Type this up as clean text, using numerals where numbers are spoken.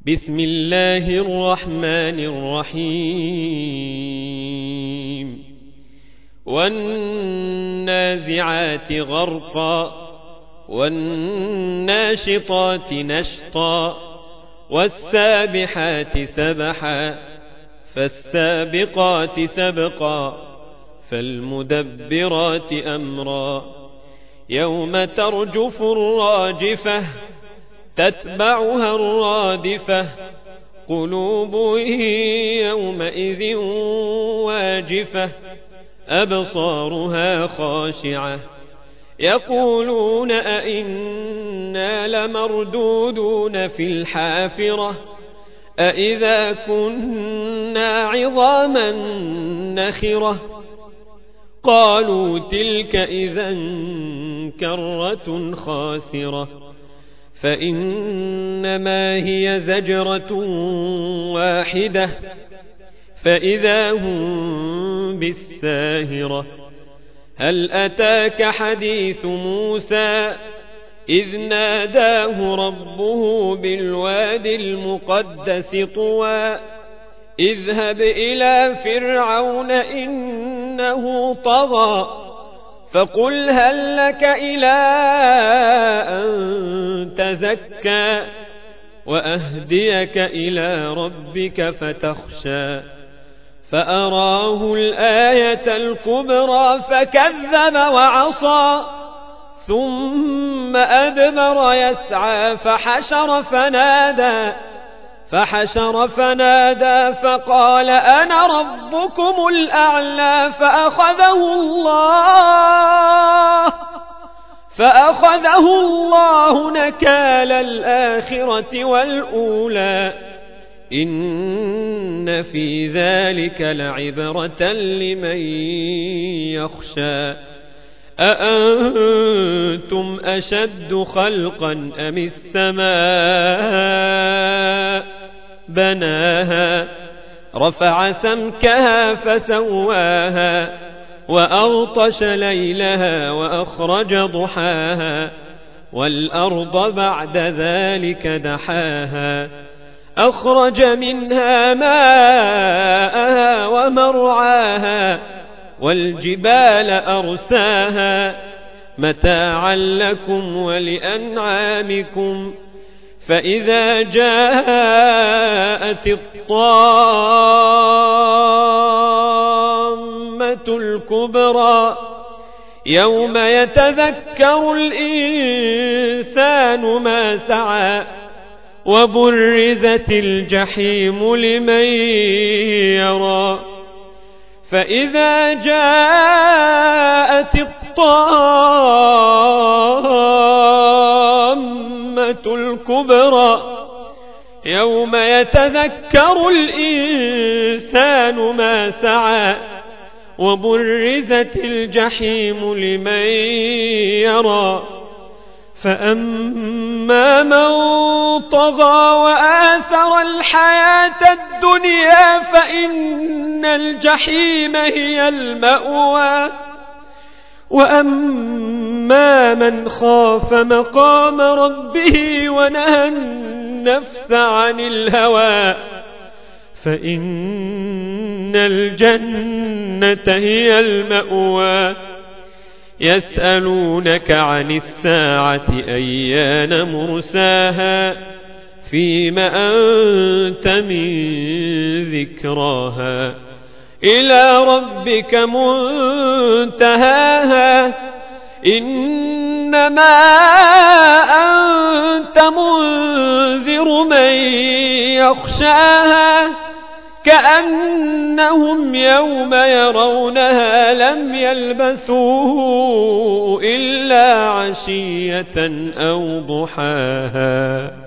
بسم الله الرحمن الرحيم والنازعات غرقا والناشطات نشطا والسابحات سبحا فالسابقات سبقا فالمدبرات أمرا يوم ترجف الراجفة تتبعها الرادفة قلوب يومئذ واجفة أبصارها خاشعة يقولون أئنا لمردودون في الحافرة أئذا كنا عظاما نخرة قالوا تلك إذا كرة خاسرة فإنما هي زجرة واحدة فإذا هم بالساهرة هل أتاك حديث موسى إذ ناداه ربه بالواد المقدس طوى اذهب إلى فرعون إنه طغى فقل هل لك إلى أن تزكى وأهديك إلى ربك فتخشى فأراه الآية الكبرى فكذب وعصى ثم أدبر يسعى فحشر فنادى فقال أنا ربكم الأعلى فأخذه الله نكال الآخرة والأولى إن في ذلك لعبرة لمن يخشى أأنتم أشد خلقا أم السماء بناها رفع سمكها فسواها وأغطش ليلها وأخرج ضحاها والأرض بعد ذلك دحاها أخرج منها ماءها ومرعاها والجبال أرساها متاعا لكم ولأنعامكم فإذا جاءت الطامة الكبرى يوم يتذكر الإنسان ما سعى وبرزت الجحيم لمن يرى فإذا جاءت الطامة الكبرى يوم يتذكر الإنسان ما سعى وبرزت الجحيم لمن يرى فأما من طغى وآثر الحياة الدنيا فإن الجحيم هي المأوى وأما من خاف مقام ربه ونهى النفس عن الهوى فإن الجنة هي المأوى يسألونك عن الساعة أيان مرساها فيم أنت من ذكراها إلى ربك منتهاها إنما أنت منذر من يخشاها كأنهم يوم يرونها لم يلبثوا إلا عشية أو ضحاها